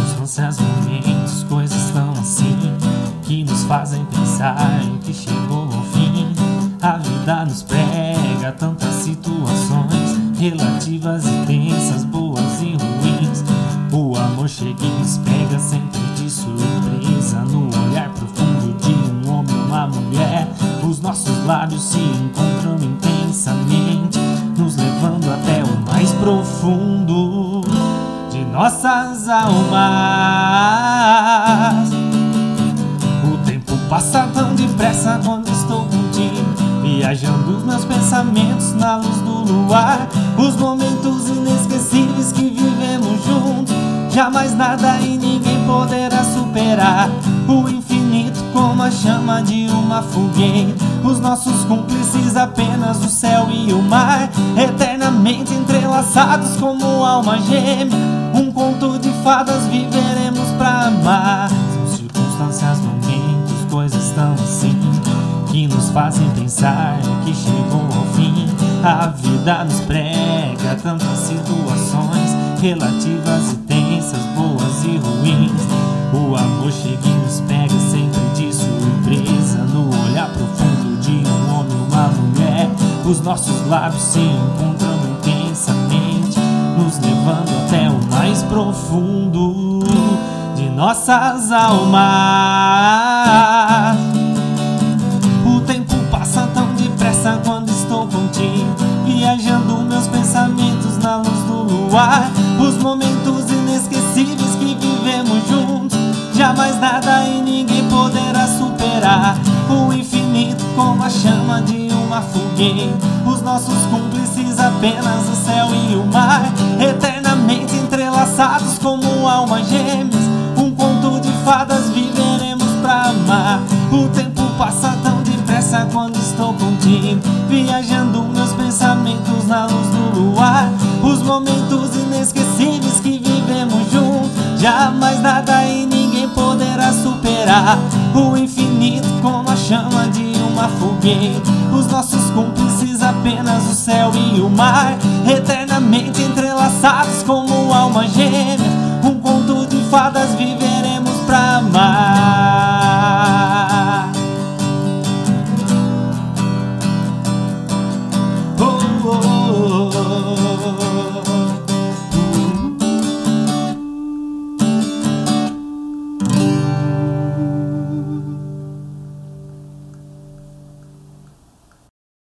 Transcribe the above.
circunstâncias, momentos, coisas tão assim que nos fazem pensar que chegou ao fim. A vida nos prega tantas situações relativas e tensas, boas e ruins. O amor chega e nos pega sempre de surpresa, no olhar profundo de um homem ou uma mulher. Os nossos lábios se encontram intensamente, nos levando até o mais profundo de nossas almas. O tempo passa tão depressa quando estou contigo, viajando os meus pensamentos na luz do luar. Os momentos inesquecíveis que vivemos juntos, jamais nada e ninguém poderá superar. O infinito como a chama de uma fogueira, os nossos cúmplices apenas o céu e o mar, eternamente entrelaçados como alma gêmea. Um conto de fadas viveremos pra amar. São circunstâncias, momentos, coisas tão assim que nos fazem pensar que chegou ao fim. A vida nos prega tantas situações relativas e tensas, boas e ruins. O amor chega e nos pega sempre de surpresa, no olhar profundo de um homem ou uma mulher. Os nossos lábios se encontram intensamente, nos levando até o mais profundo de nossas almas. O tempo passa tão depressa quando estou contigo, viajando meus pensamentos na luz do luar. Os momentos inesquecíveis que vivemos juntos, jamais nada e ninguém poderá superar. O infinito como a chama de uma fogueira, os nossos cúmplices apenas o céu e o mar, eternamente entrelaçados como almas gêmeas. Um conto de fadas viveremos pra amar. O tempo passa tão depressa quando estou contigo, viajando meus pensamentos na luz do luar. Os momentos inesquecíveis que vivemos juntos, jamais nada e ninguém poderá superar. O infinito como a chama de uma fogueira, os nossos cúmplices apenas o céu e o mar, eternamente entrelaçados como alma gêmea. Um conto de fadas